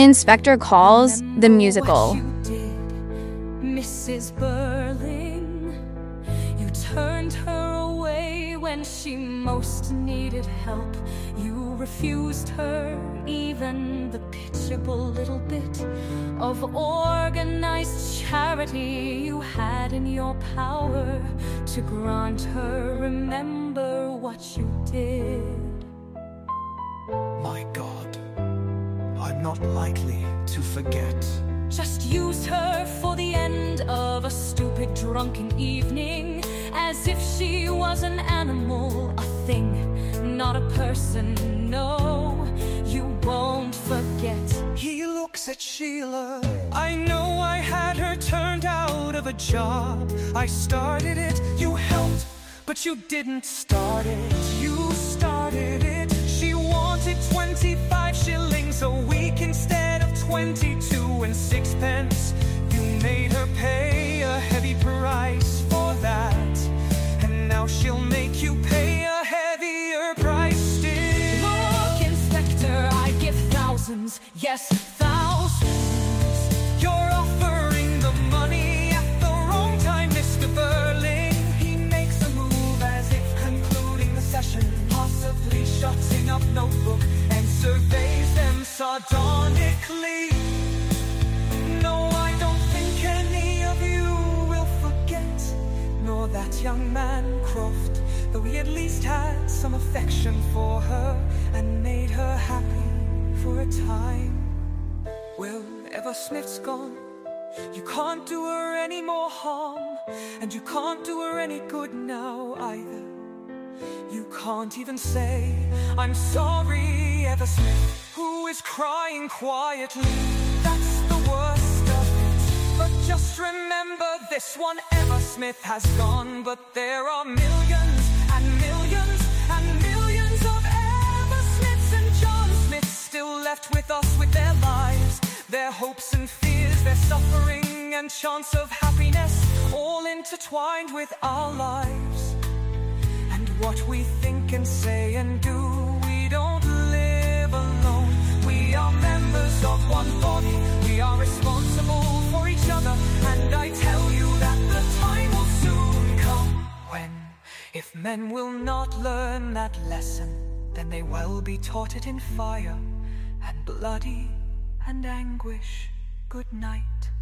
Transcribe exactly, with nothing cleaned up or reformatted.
Inspector Calls, the musical. Missus Burling, you turned her away when she most needed help. You refused her even the pitiable little bit of organized charity you had in your power to grant her. Remember what you did. My God, I'm not likely to forget. Just used her for the end of a stupid drunken evening, as if she was an animal, a thing, not a person. No, you won't forget. He looks at Sheila. I know I had her turned out of a job. I started it, you helped, but you didn't start it. You started it. She wanted twenty-five shillings a week instead of twenty-two and sixpence. You made her pay a heavy price for that, and now she'll make you pay a heavier price still. Look, Inspector, I give thousands, yes, thousands. You're offering the money at the wrong time, Mister Burling. He makes a move as if concluding the session, possibly shutting up notebook and surveys them sardonically. No, I don't think any of you will forget, nor that young man Croft, though he at least had some affection for her and made her happy for a time. Well, Eva Smith's gone. You can't do her any more harm, and you can't do her any good now either. You can't even say, I'm sorry, Eva Smith, who is crying quietly. That's the worst of it. But just remember this one, Eva Smith has gone, but there are millions and millions and millions of Eva Smiths and John Smiths still left with us, with their lives, their hopes and fears, their suffering and chance of happiness, all intertwined with our lives. And what we think and say and do, we don't live alone. We are members of one body. We are responsible for each other. And I tell you that the time will soon come when, if men will not learn that lesson, then they will be taught it in fire and bloody and anguish. Good night.